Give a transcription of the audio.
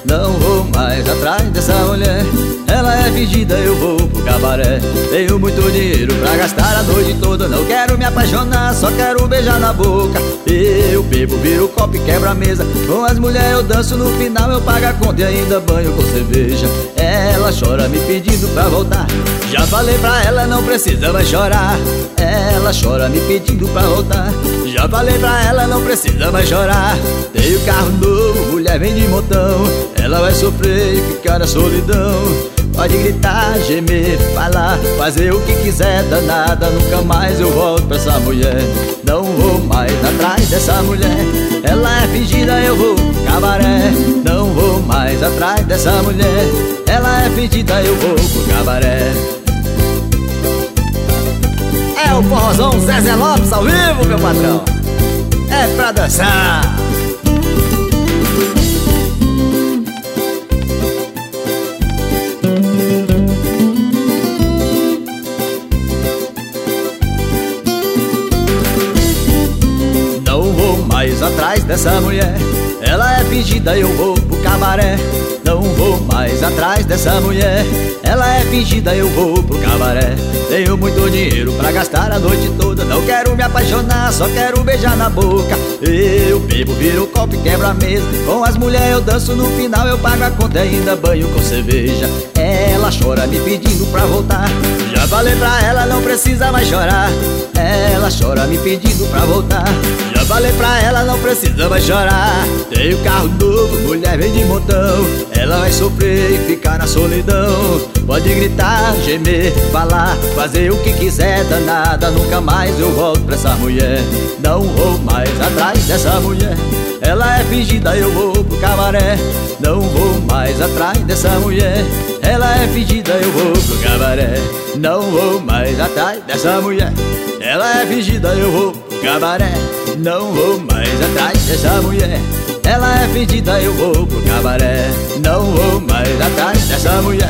não vou mais atrás dessa mulher. Ela é fingida, eu vou pro cabaré. Tenho muito dinheiro pra gastar a noite toda. Não quero me apaixonar, só quero beijar na boca. Eu bebo, viro o copo e quebro a mesa. Com as mulheres eu danço, no final eu pago a conta e ainda banho com cerveja. Ela chora me pedindo pra voltar. Já falei pra ela, não precisa mais chorar. Ela chora me pedindo pra voltar. Já falei pra ela, não precisa mais chorar. Tenho carro novo, mulher vem de montão. Ela vai sofrer e ficar na solidão. Pode gritar, gemer, falar, fazer o que quiser, danada. Nunca mais eu volto pra essa mulher. Não vou mais atrás dessa mulher. Ela é fingida, eu vou pro cabaré. Não vou mais atrás dessa mulher. Ela é fingida, eu vou pro cabaré. É o forrozão Zezé Lopes ao vivo, meu patrão. É pra dançar. Não vou mais atrás dessa mulher. Ela é fingida, eu vou pro cabaré. Não vou mais atrás dessa mulher. Ela é fingida, eu vou pro cabaré. Tenho muito dinheiro pra gastar a noite toda. Não quero me apaixonar, só quero beijar na boca. Eu bebo, viro o copo e quebro a mesa. Com as mulheres eu danço, no final eu pago a conta e ainda banho com cerveja. Ela chora me pedindo pra voltar. Já falei pra ela, não precisa mais chorar. Ela chora me pedindo pra voltar. Já falei pra ela, não precisa mais chorar. Tenho carro novo, mulher vem de montão. Ela vai sofrer e ficar na solidão. Pode gritar, gemer, falar, fazer o que quiser, danada. Nunca mais eu volto pra essa mulher. Não vou mais atrás dessa mulher. Ela é fingida, eu vou pro cabaré. Não vou mais atrás dessa mulher. Ela é fingida, eu vou pro cabaré. Não vou mais atrás dessa mulher. Ela é fingida, eu vou pro cabaré. Não vou mais atrás dessa mulher. Ela é fingida, eu vou pro cabaré. Não vou mais atrás dessa mulher.